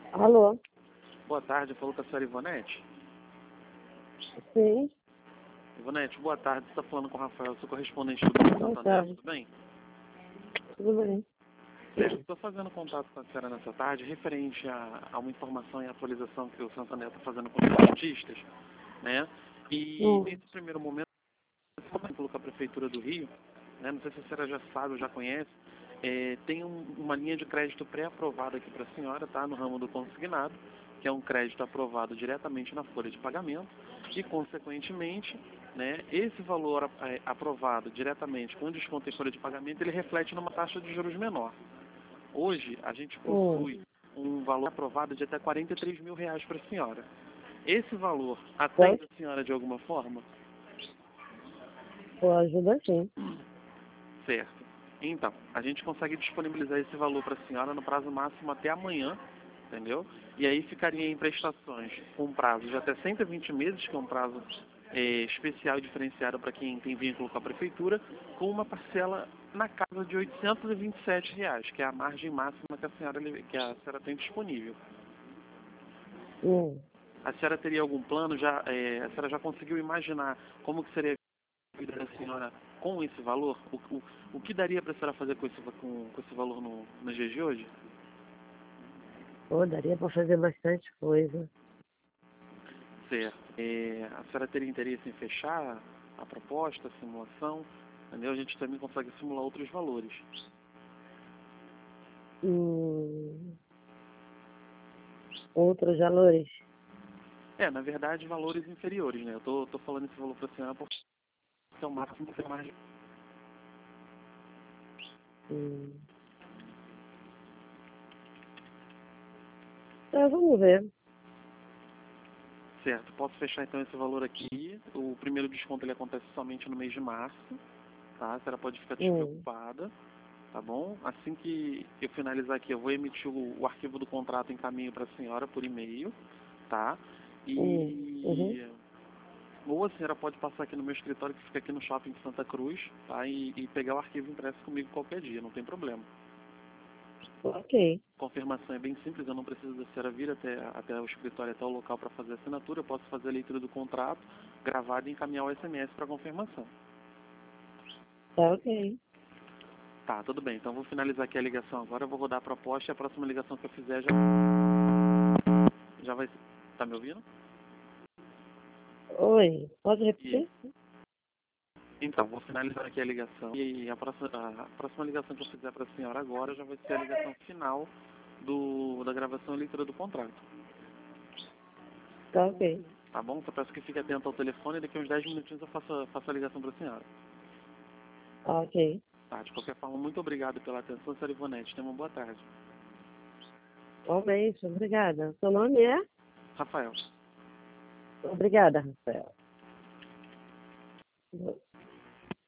Alô? Boa tarde, falou com a senhora Ivonete. Sim, Ivonete, boa tarde, você está falando com o Rafael, sou correspondente do Banco boa Santander, tarde. tudo bem? Tudo bem? Certo, estou fazendo contato com a senhora nessa tarde referente a uma informação e atualização que o Santander está fazendo com os dentistas, né? E Hum. nesse primeiro momento, com a Prefeitura do Rio, né? Não sei se a senhora já sabe ou já conhece, tem uma linha de crédito pré-aprovada aqui para a senhora, tá? No ramo do consignado, que é um crédito aprovado diretamente na folha de pagamento e, consequentemente, né, esse valor aprovado diretamente com desconto em folha de pagamento, ele reflete numa taxa de juros menor. Hoje, a gente possui um valor aprovado de até R$ 43.000 para a senhora. Esse valor atende Quanto? a senhora de alguma forma? Pô, ajuda sim. Certo. Então, a gente consegue disponibilizar esse valor para a senhora no prazo máximo até amanhã, entendeu? E aí ficaria em prestações com prazo de até 120 meses, que é um prazo especial e diferenciado para quem tem vínculo com a prefeitura, com uma parcela na casa de R$ 827, que é a margem máxima que a senhora tem disponível. Hum. A senhora teria algum plano? A senhora já conseguiu imaginar como que seria a vida da senhora com esse valor? O que daria para a senhora fazer com esse valor no dia de hoje? Pô, daria pra fazer bastante coisa. Certo. A senhora teria interesse em fechar a proposta, a simulação? Entendeu? A gente também consegue simular outros valores. Hum. Outros valores? Na verdade, valores inferiores, né? Eu tô falando esse valor para a senhora porque é o máximo que é mais. Hum. Tá, vamos ver. Certo. Posso fechar então esse valor aqui. O primeiro desconto ele acontece somente no mês de março, tá? A senhora pode ficar Hum. despreocupada. Tá bom? Assim que eu finalizar aqui, eu vou emitir o arquivo do contrato em caminho para a senhora por e-mail, tá? Uhum. E ou a senhora pode passar aqui no meu escritório que fica aqui no shopping de Santa Cruz, tá? E pegar o arquivo impresso comigo qualquer dia, não tem problema. Ok. Confirmação é bem simples, eu não preciso da senhora vir até o escritório, até o local para fazer a assinatura, eu posso fazer a leitura do contrato, gravado e encaminhar o SMS para confirmação. Tá ok. Tá, tudo bem. Então vou finalizar aqui a ligação agora, eu vou rodar a proposta e a próxima ligação que eu fizer já vai. Tá me ouvindo? Oi, pode E, repetir? então, vou finalizar aqui a ligação e a próxima ligação que eu fizer para a senhora agora já vai ser a ligação final da gravação e leitura do contrato. Tá ok. Tá bom? Só peço que fique atento ao telefone e daqui a uns 10 minutinhos eu faço a ligação para a senhora. Ok. Tá, de qualquer forma, muito obrigado pela atenção, senhora Ivonete. Tenha uma boa tarde. Igualmente, obrigada. Seu nome é? Rafael. Obrigada, Rafael.